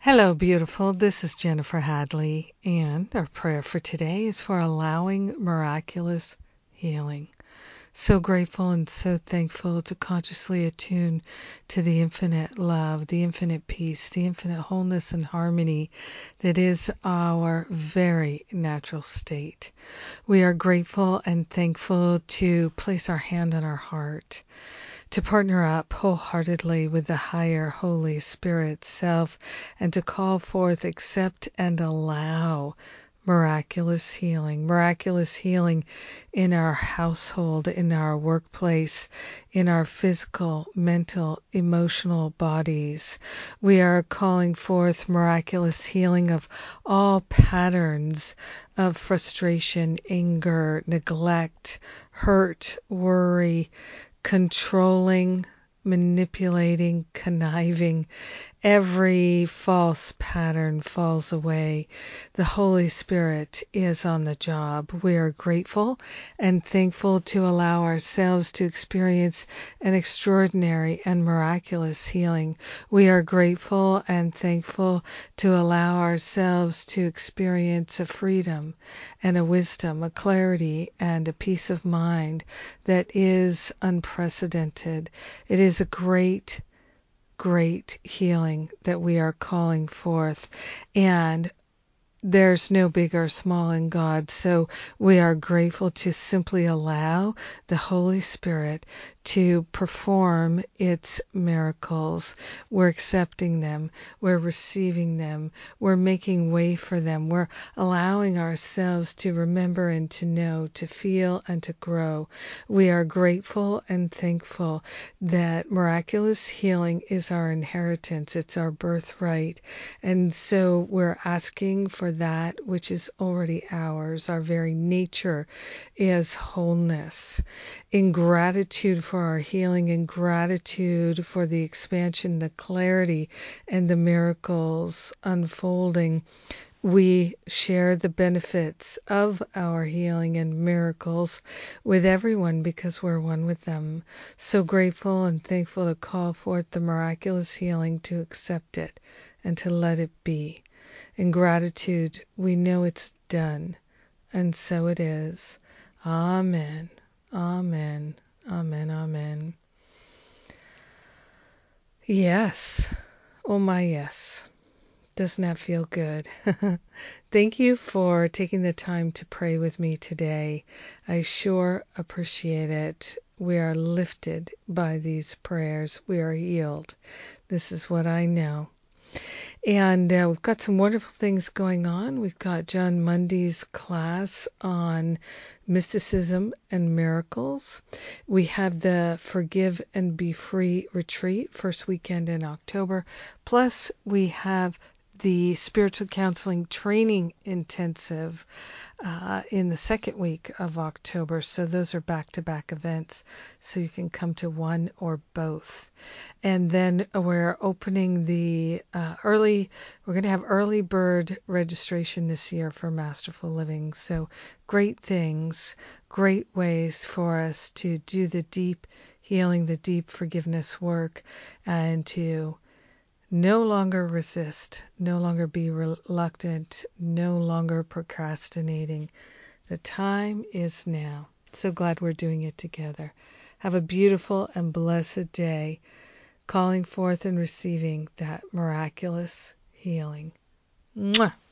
Hello, beautiful. This is Jennifer Hadley, and our prayer for today is for allowing miraculous healing. So grateful and so thankful to consciously attune to the infinite love, the infinite peace, the infinite wholeness and harmony that is our very natural state. We are grateful and thankful to place our hand on our heart, to partner up wholeheartedly with the higher Holy Spirit self, and to call forth, accept, and allow miraculous healing in our household, in our workplace, in our physical, mental, emotional bodies. We are calling forth miraculous healing of all patterns of frustration, anger, neglect, hurt, worry, controlling, manipulating, conniving. Every false pattern falls away. The Holy Spirit is on the job. We are grateful and thankful to allow ourselves to experience an extraordinary and miraculous healing. We are grateful and thankful to allow ourselves to experience a freedom and a wisdom, a clarity and a peace of mind that is unprecedented. It is a great healing that we are calling forth, and there's no big or small in God, so we are grateful to simply allow the Holy Spirit to perform its miracles. We're accepting them. We're receiving them. We're making way for them. We're allowing ourselves to remember and to know, to feel and to grow. We are grateful and thankful that miraculous healing is our inheritance. It's our birthright. And so we're asking for that which is already ours. Our very nature is wholeness. In gratitude for our healing, in gratitude for the expansion, the clarity, and the miracles unfolding, we share the benefits of our healing and miracles with everyone because we're one with them. So grateful and thankful to call forth the miraculous healing, to accept it and to let it be. In gratitude, we know it's done, and so it is. Amen. Amen. Amen. Amen. Yes. Oh my yes. Doesn't that feel good? Thank you for taking the time to pray with me today. I sure appreciate it. We are lifted by these prayers. We are healed. This is what I know. And we've got some wonderful things going on. We've got John Mundy's class on mysticism and miracles. We have the Forgive and Be Free retreat, first weekend in October. Plus, we have the Spiritual Counseling Training Intensive in the second week of October. So those are back-to-back events, so you can come to one or both. And then we're opening the we're going to have early bird registration this year for Masterful Living. So great things, great ways for us to do the deep healing, the deep forgiveness work, and to no longer resist, no longer be reluctant, no longer procrastinating. The time is now. So glad we're doing it together. Have a beautiful and blessed day, calling forth and receiving that miraculous healing. Mwah!